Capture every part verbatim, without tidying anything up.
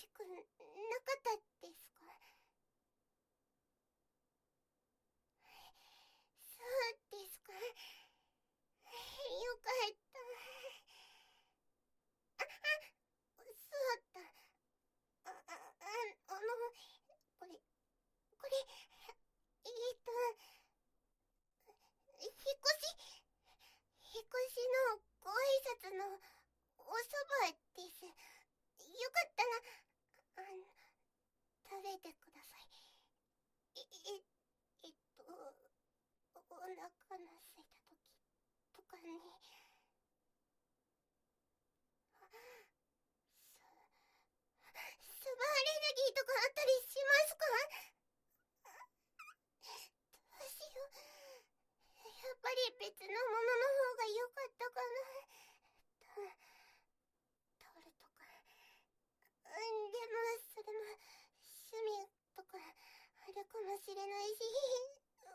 しくなかったですか？そうですか。よかった。あ、あ、そうだ。あ、あ、あ、あの、これ、これ、えーと、引っ越し、引っ越しのご挨拶のおそばです。よかったら、あの、食べてください。え、え、えっと、お腹が空いた時とかに、ス、スバアレルギーとかあったりしますか？どうしよう。やっぱり別のものの方が良かったかな。タタオルとか。うん、でも、それも、趣味とか、あるかもしれないし。うん、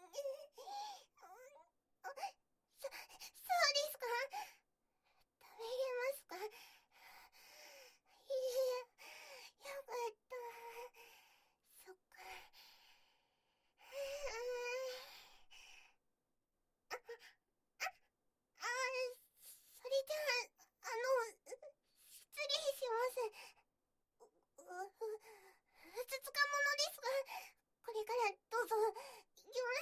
あ、そ、そうですか？食べれますか？いえ、よかった。そっか。あ、あ、あ、それじゃあ、あの、失礼します。う、う、ふ、ふつつかものですが、これからどうぞ、よろ